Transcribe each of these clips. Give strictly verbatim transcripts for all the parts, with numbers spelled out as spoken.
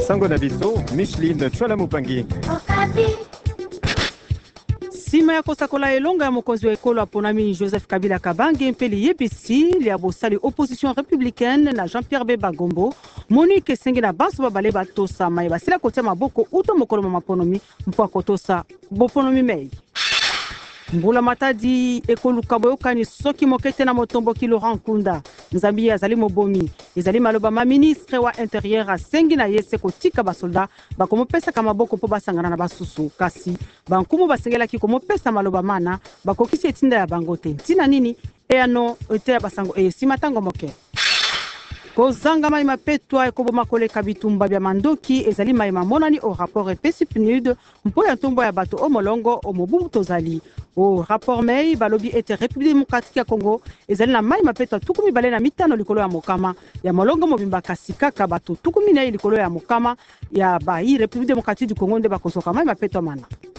Sango na biso, Micheline Chwala Mupangi. Sima ya kosakola elonga ya mokonzi wa ekolo aponami Joseph Kabila Kabange mpeli yebisi lia bosali opposition républicaine na Jean-Pierre Bemba Gombo Monique Esenge na baso babale batosa mai basila kotia maboko uto mokolo maponomi mpo kotosa boponomi mei mbula matadi ekoluka boyokani soki mokete na motomboki Laurent Nkunda nzambi azali mobomi ezali maloba ma ministre wa intérieur asengi na yese kotika basolda bakomopesa kama boko po basangana na basusu kasi bankumu basengelaki komopesa maloba mana bakokisi etinda ya bangote ntina nini eyano ete ya basango e simatango moke kozanga mai mapetwa ekoboma koleka bitumba bya mandoki ezali mai mamonani au rapport epesi P N U D mpo ya ntumbo ya bato omolongo omobumu tozali au rapport mei balobi ete République démocratique ya Congo ezali na mai mapetwa tukumi bale na mitano likolo ya mokama ya molongo mobimba kasi kaka bato tukumi na likolo ya mokama ya bai République démocratique du Congo nde bakosoka mai mapetwa mana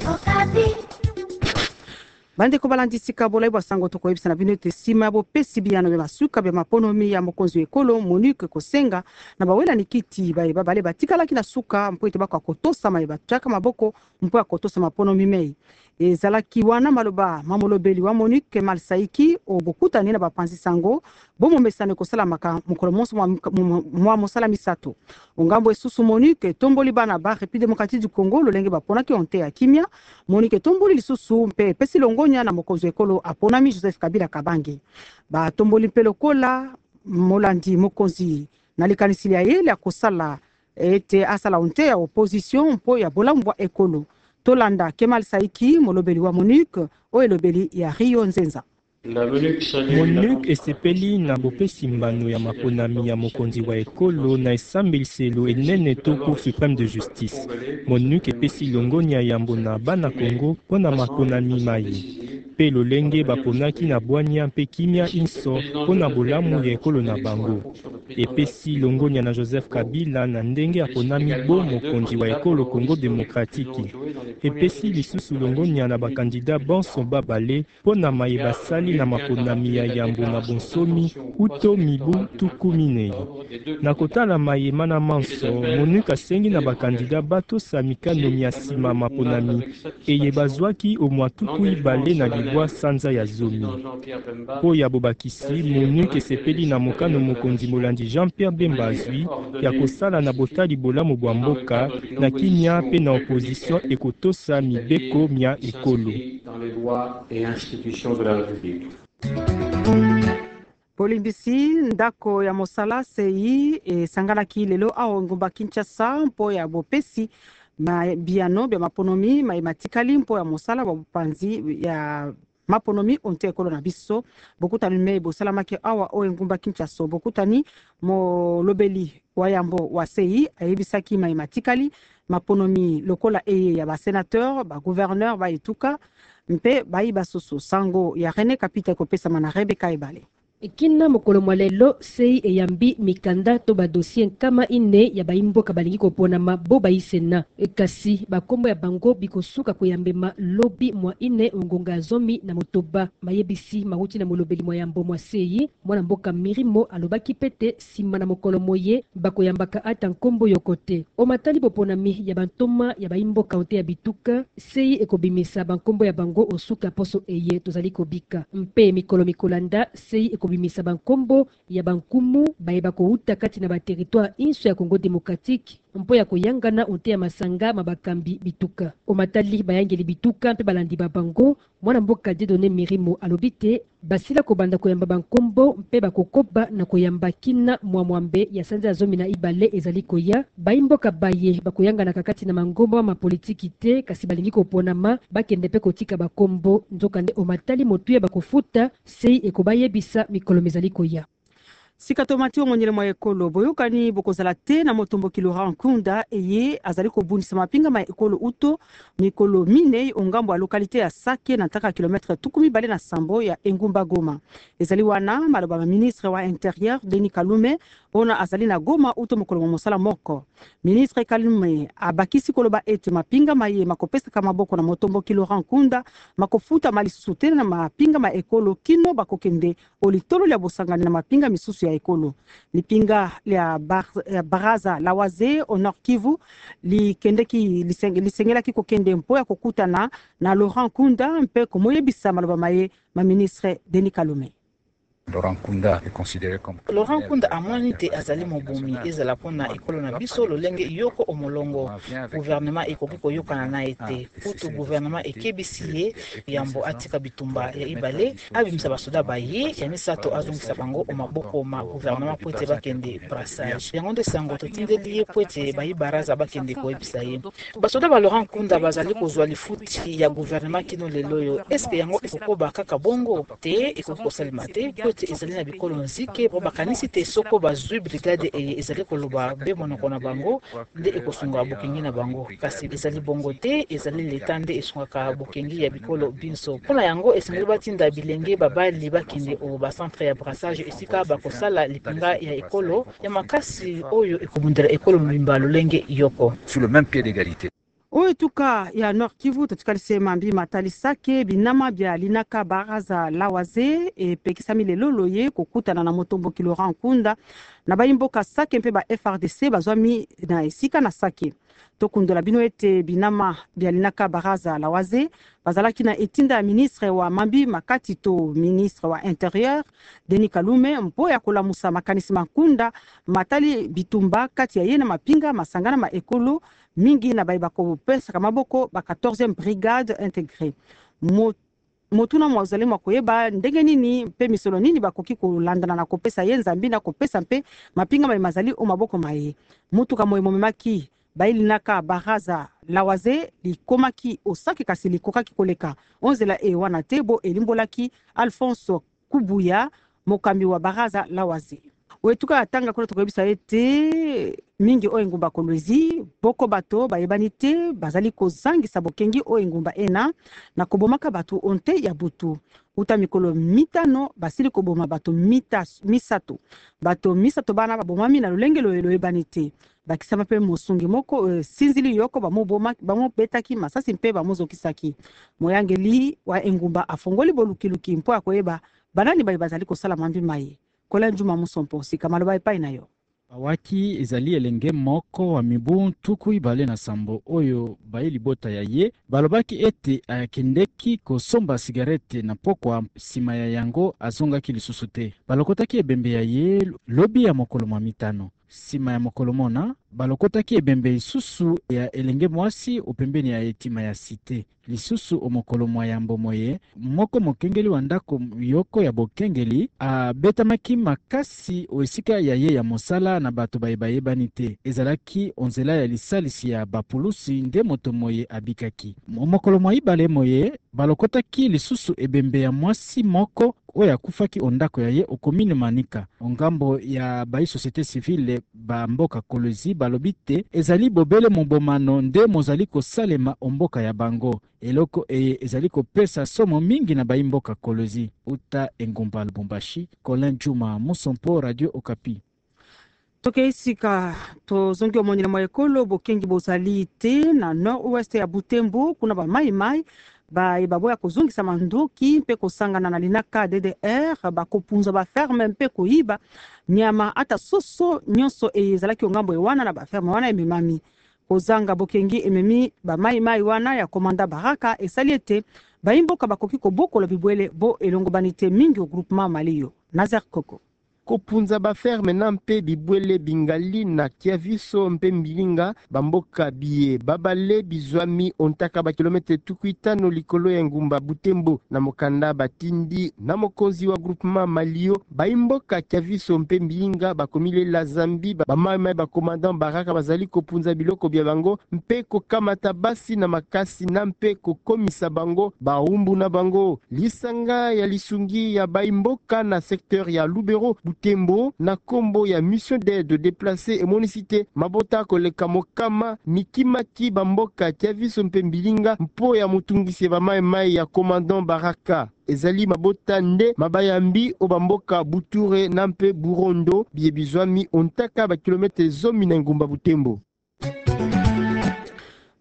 bande ko balandisika bolai basango to koyebisa na bino te sima bo pesi biano be masuka be maponomi ya mokonzi ekolo Monique Kosenga na bawela nikiti ba babale batikala kina suka mpo ete bakwa kotosa mai bataka maboko mpo akotosa maponomi mei ezalaki wana maloba mamolobeli wa Monique Malsaiki o bokuta nina bapanzi sango bomo mesane kosala maka mokolo monso mwa mosala misato ongambo esusu Monique tomboli bana ba République démocratique du Congo lolenge bapona ki onte ya kimia Monique tomboli lisusu mpe pesi longonya na mokonzi ekolo aponami Joseph Kabila Kabange ba tomboli mpe lokola molandi mokonzi na likanisili ya yele ya kosala ete asala onte ya opposition mpo ya bolambwa ekolo Tolanda Kemal Saiki molobeli wa Monique o elobeli ya Rio Nzenza Monique esepeli na bopesi mbano ya maponami ya mokonzi wa ekolo na esambeliselo enene to Cour suprême de justice. Monique epesi longonia yambo na bana Congo mpona maponami mai. Pe lolenge baponaki na bwania mpe kimia inso mpona bolamu ya ekolo na bango. Epesi longonia na Joseph Kabila na ndenge aponami bo mokonzi wa ekolo Congo démocratique. Epesi lisusu longonia na bakandida bonso babale mpona mai basali na maponami ya yambo na bonsomi uto mibu tukumi nei. Na kotala mayema na manso, Monique asengi na bakandida bato samika nomi ya sima maponami eye bazwaki omwa tuku ibale na libwa sanza ya zomi. Po ya bobakisi, Monique esepeli na mokano mokonzi molandi Jean-Pierre Bemba azwi ya kosala na botali bolamu bwa mboka na kimia pe na opposition ekotosa mibeko mia ekolo. Polimbisi ndako ya mosala sei e sanganaki lelo ao ngumba Kinshasa mpo ya bopesi ma biano bya maponomi ma matikali mpo ya mosala wa bupanzi ya maponomi onte ekolo na biso bokutani me bosalamaki awa o ngumba Kinshasa bokutani mo lobeli wa yambo wa sei ayebisaki ma matikali maponomi lokola eye ya ba sénateur ba gouverneur ba etuka mpe bayi basusu sango ya René Kapita kopesa mana Rebeka Ebale Ekina mokolo mwalelo sei eyambi mikanda to ba dossier kama ine ya baimboka balingi kopona mabo baisena kasi bakombo ya bango bikosuka koyambema lobi mwa ine ongonga zomi na motoba mayebisi mahuti na molobeli mwa yambo mwa sei mwana mboka Mirimo alobaki pete sima na mokolo moye bakoyambaka ata nkombo yokote omatali boponami ya bantoma ya baimboka onte ya bituka sei ekobimisa bankombo ya bango osuka poso eye tozali kobika mpe mikolo mikolanda sei ekobimisa bankombo ya bankumu bayeba kouta kati na ba territoire inso ya Congo démocratique mpo ya koyangana onte ya masanga mabakambi bituka omatali bayangeli bituka mpe balandi babango mwana mboka Dieudonné Mirimo alobite basila kobanda koyamba bankombo mpe bakokoba na koyamba kina mwa mwambe ya sanza zomi na ibale ezali koya baimboka baye bakoyangana kakati na mangombo ma politiki te kasi balingi koponama bakende pe kotika bakombo nzokande omatali motu ya bakofuta sei ekobayebisa mikolo mezali koya Sikatomati omonyele mwa ekolo boyokani bokozala te na motomboki Laurent Nkunda eye azali kobundisa mapinga ma ekolo uto mikolo minei ongambo ya lokalite ya Sake na taka kilometre tukumi bale na sambo ya Engumba Goma ezali wana maloba ma ministre wa intérieur Denis Kalume ona azali na Goma uto mokolo mwa mosala moko ministre Kalume abakisi koloba ete mapinga maye makopesa kama boko na motomboki Laurent Nkunda makofuta malisusu te na mapinga ma ekolo kino bakokende olitolo ya bosangani na mapinga misusu ya ekolo. Lipinga ya bar, baraza la waze au Nord Kivu likendeki lisengelaki kokende mpo ya kokutana na Laurent Nkunda mpe komoyebisa maloba maye ma ministre Denis Kalume. Laurent Nkunda est considéré comme Laurent Nkunda amoni te azali mobomi ezala pona ekolo na biso lolenge yoko omolongo gouvernement ekoki koyokana na ete kutu gouvernement ekebisi ye yambo atika bitumba ya ibale abimisa basoda baye ya misato azongisa bango omaboko ma gouvernement po ete bakende brassage yango nde sango totindeli ye po ete bayi baraza bakende koyebisa ye basoda ba Laurent Nkunda bazali kozwa lifuti ya gouvernement kino lelo yo eske yango ekokoba kaka bongo te ekoki kosalema te ezali na bikolo nzike po bakanisi te soko bazwi brigade e ezali koloba be monoko na bango nde ekosunga bokengi na bango kasi ezali bongo te ezali leta nde esungaka bokengi ya bikolo binso mpona yango esengeli batinda bilenge babali bakende o bacentre ya brassage esika bakosala lipinga ya ekolo ya makasi oyo ekobundela ekolo mobimba lolenge yoko sur le même pied d'égalité. Oyo tuka ya Nord Kivu totukalise mambi matalisake binama bya linaka baraza la waze e pekisami lelo loye kokutana na motomboki Laurent Nkunda na bayimboka sake mpe ba F R D C bazwami na esika na sake tokundola bino ete binama bya linaka baraza la waze bazalaki na etinda ya ministre wa mambi makati to ministre wa intérieur Denis Kalume mpo ya kolamusa makanisi Nkunda matali bitumba kati ya ye na mapinga masangana ma ekolo mingi na bayi bakopesa maboko ba quatorzième brigade intégrée. Motuna mwazali mwakoyeba ndenge nini mpe misolo nini bakoki kolandana na kopesa ye nzambi na kopesa mpe mapinga bayi mazali o maboko maye. Mutuka moye momemaki bayi linaka baraza la waze likomaki osaki kasi likokaki koleka onzela e wana tebo elimbolaki Alphonse Kubuya mokambi wa baraza la waze. Wetuka atanga kuna tokobisa ete mingi o engumba kolwezi boko bato bayebani te bazali kozangisa bokengi o engumba ena na kobomaka bato onte ya butu uta mikolo mitano basili koboma bato mita misato bato misato bana babomami na lolenge loyelo ebani te bakisama pe mosungi moko uh, sinzili yoko bamoboma bamobetaki masasi mpe bamozokisaki moyangeli wa engumba afongoli bolukiluki mpo akoyeba banani bayi bazali kosala mambi maye kola njuma musompo sika maloba epai na yo Awaki ezali elenge moko wa mibu tuku ibale na sambo oyo bayi libota ya ye balobaki ete akendeki kosomba sigarete na pokwa sima ya yango azongaki lisusu te balokotaki ebembe ya ye lobi ya mokolo mwa mitano sima ya mokolo mona balokotaki ebembe isusu ya elenge mwasi opembeni ya etima ya site lisusu omokolo mwa yambo moye moko mokengeli wa ndako yoko ya bokengeli abetamaki makasi oesika ya ye ya mosala na bato bayebayebani te ezalaki onzela ya lisalisi ya bapulusi nde moto moye abikaki omokolo mwa ibale moye balokotaki lisusu ebembe ya mwasi moko oyo akufaki ondako ya ye okomine manika ongambo ya bayi société civile ba mboka Kolwezi balobi te ezali bobele mobomano nde mozali kosalema omboka ya bango eloko eye ezali kopesa somo mingi na bayi mboka Kolwezi uta engumba Lubumbashi Colin Juma Musompo Radio Okapi. Toke isika tozongi omonyele mwa ekolo bokengi bozali te na nord-ouest ya Butembo kuna ba mai mai ba baboya kozongisa mandoki mpe kosangana na linaka D D R bakopunza ba ferme mpe koyiba nyama ata soso nyonso ezalaki ngambo ewana na ba ferme wana emimami kozanga bokengi ememi ba mai mai wana ya komanda Baraka esaliete baimboka bakoki kobokola bibwele bo elongo banite mingi au groupement Maliyo Nazer Koko kopunza baferme na mpe bibwele bingali na Kiaviso mpe Mbilinga bamboka biye babale bizwami ontaka ba kilometre tukuitano likolo ya ngumba Butembo na mokanda batindi na mokonzi wa groupement Malio baimboka Kiaviso mpe Mbilinga bakomile la Zambi bamai ba commandant Baraka bazali kopunza biloko bya bango mpe kokamata basi na makasi na mpe kokomisa bango baumbu na bango lisanga ya lisungi ya baimboka na secteur ya Lubero Tembo na kombo ya mission d'aide déplacée et monicité mabota koleka mokama mikimaki bamboka Kiaviso mpe Mbilinga mpo ya mutungisi ba mai mai ya commandant Baraka ezali mabota nde mabayambi o bamboka Buture na mpe Burondo biebizwami ontaka ba kilometre zomi na ngumba Butembo.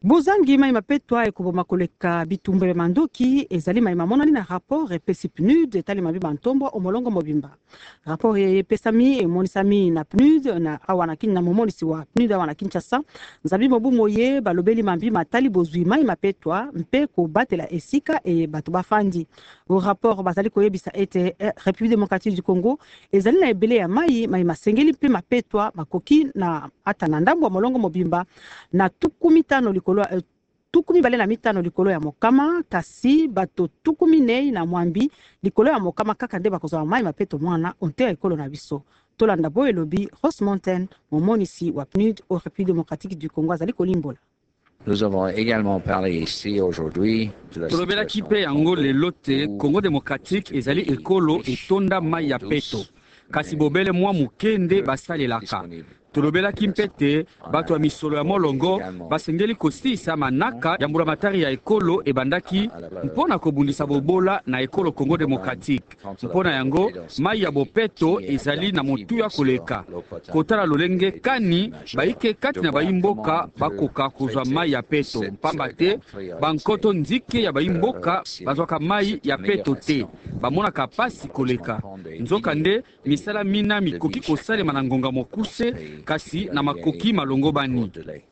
bozangi mai mapetwa ekoboma koleka bitumba ya mandoki ezali mai mamonani na rapport epesi P N U D etali mabi bantombo omolongo mobimba. Rapport epesami emonisami na P N U D na awana kini na momonisi wa P N U D awana Kinshasa nzabi mobu moye balobeli mambi matali bozwi mai mapetwa mpe kobatela esika e bato bafandi. Au rapport bazali koyebisa ete République démocratique du Congo ezali na ebele ya mai mai masengeli mpe mapetwa makoki na ata na ndambo ya molongo mobimba na tukumi tano likolo uh, tukumi bale na mitano likolo ya mokama kasi bato tukumi nei na mwambi likolo ya mokama kaka nde bakozwa mai mapeto mwana onte ya ekolo na biso. Tolanda boye lobi Ross Mountain momonisi wa P N U D au République démocratique du Congo azali kolimbola. Nous avons également parlé ici aujourd'hui de la Tolobela kipe yango lelo te Congo démocratique ezali ekolo etonda mai ya peto kasi bobele mwa mukende basalelaka. Tolobela kimpete bato ya misolo ya molongo basengeli kosisa manaka ya mbulamatari ya ekolo ebandaki mpona kobundisa bobola na ekolo Congo démocratique. Mpona yango mai ya bopeto ezali na motu ya koleka kotala lolenge kani baike kati na baimboka bakoka kozwa mai ya peto pamba te bankoto nzike ya baimboka bazwaka mai ya peto te bamonaka pasi koleka nzoka nde misala mina mikoki kosalema na ngonga mokuse kasi na makoki malongo bani.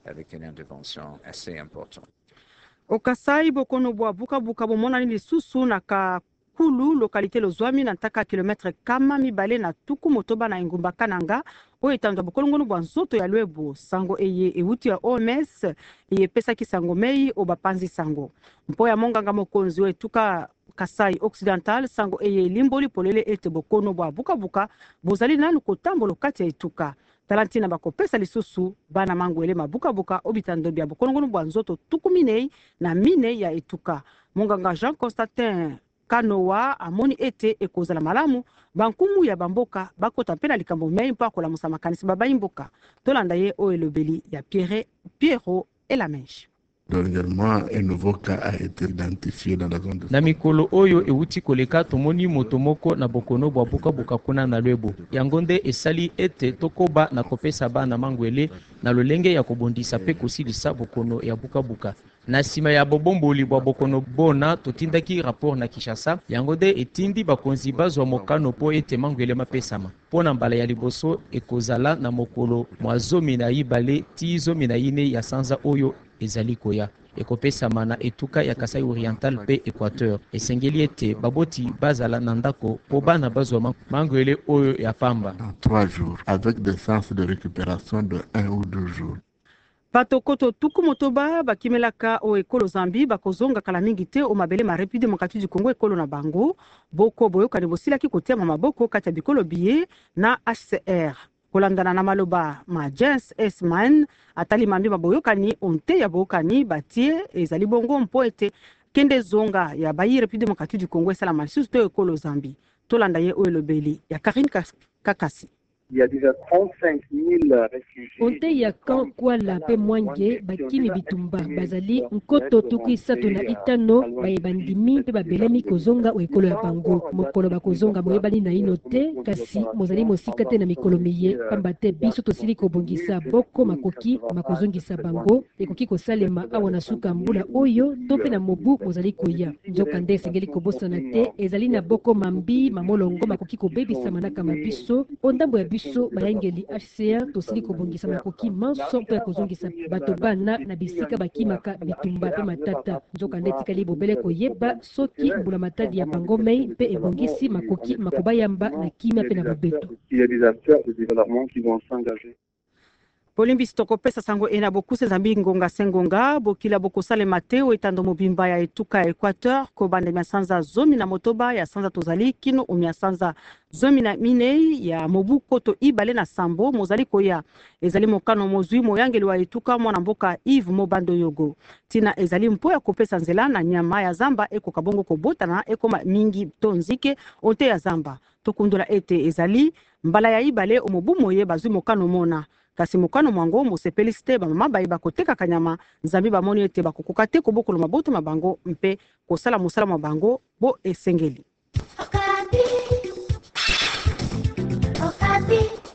Okasai bokono bwa buka buka bomona ni lisusu na kakulu lokalité lozwami na ntaka kilometre kama mibale na tuku motoba na engumba kananga oyo etandwa bokolongono bwa nzoto ya lwebo sango eye euti ya O M S eye pesaki sango mei obapanzi sango mpo ya monganga mokonzi oyo etuka Kasai Occidental sango eye limboli polele ete bokono bwa buka buka bozali nanu kotambola kati ya etuka talantina bakopesa lisusu bana mangwele mabuka buka obitando bya bokolongono bwa nzoto tukuminei na mine ya etuka. Monganga Jean Constantin Kanoa amoni ete ekozala malamu bankumu ya bamboka bakota mpe na likambo mei mpo akolamusa makanisi babaimboka. Tolanda ye oyo elobeli ya Pierre Pierrot et la Mèche. Dernièrement, un nouveau cas a été identifié dans la zone de na mikolo oyo euti koleka tomoni moto moko na bokono bwa buka buka kuna na lwebo yango nde esali ete tokoba na kopesa bana mangwele na lolenge ya kobondisa pe kosilisa bokono ya buka buka. Na nsima ya bobomboli bwa bokono bona totindaki rapport na Kinshasa yango nde etindi bakonzi bazwa mokano po ete mangwele mapesama mpona mbala ya liboso ekozala na mokolo mwa zomi na ibale ti zomi na ine ya sanza oyo ezali koya ekopesama na etuka ya Kasai Oriental pe Équateur. Esengeli ete baboti bazala na ndako po bana bazwa mangwele oyo ya pamba en trois jours avec des séances de récupération de un ou deux jours. Bato koto tuku motoba bakimelaka o ekolo Zambi bakozonga kala mingi te o mabele ma République démocratique du Congo ekolo na bango boko boyoka ni bosilaki kotiama maboko kati ya bikolo biye na H C R. Kolandana na maloba ma Jens Esman atali mambi maboyokani onte ya boyokani batie ezali bongo mpo ete kende zonga ya bayi République démocratique du Congo esala masusu to ekolo Zambi. Tolanda ye oyo elobeli ya Karine Kakasi. Il y a déjà trente-cinq mille réfugiés. Onte ya kan kwala pe mwange bakimi bitumba bazali nkoto tuku sato na itano baye bandimi pe babelemi kozonga o ekolo ya bango mokolo bakozonga boyebali na ino te kasi mozali mosika te na mikolo miye pamba te biso tosili kobongisa boko makoki makozongisa bango ekoki kosalema awa na suka mbula oyo to pe na mobu mozali koya nzoka nde esengeli kobosana te ezali na boko mambi mamolongo makoki kobebisa manaka mabiso ondambo ya biso bayangeli H C R tosili kobongisa makoki manso mpo ya kozongisa bato bana na bisika bakimaka bitumba pe matata nzoka nde etikali bobele koyeba soki mbula matadi ya bango mei mpe ebongisi makoki makobayamba na kimia pe na bobeto. Il y a des acteurs de développement qui vont s'engager. Polimbisi tokopesa sango ena bokuse Zambi ngonga sengonga bokila bokosale mateo etando mobimba ya etuka ya Équateur kobande mia sanza zomi na motoba ya sanza tozali kino umia sanza zomi na minei ya mobu koto ibale na sambo mozali koya ezali mokano mozui moyangeli wa etuka mwana mboka Yves Mobando Yogo tina ezali mpo ya kopesa nzela na nyama ya zamba eko kabongo kobotana ekoma mingi tonzike onte ya zamba tokundula ete ezali mbala ya ibale omobu moye bazui mokano mona kasi mokano mwango mosepeli site bamama bayeba koteka kanyama Nzambi bamoni ete bakokoka te kobokolo maboto mabango mpe kosala mosala mabango bo esengeli. Okati. Okati.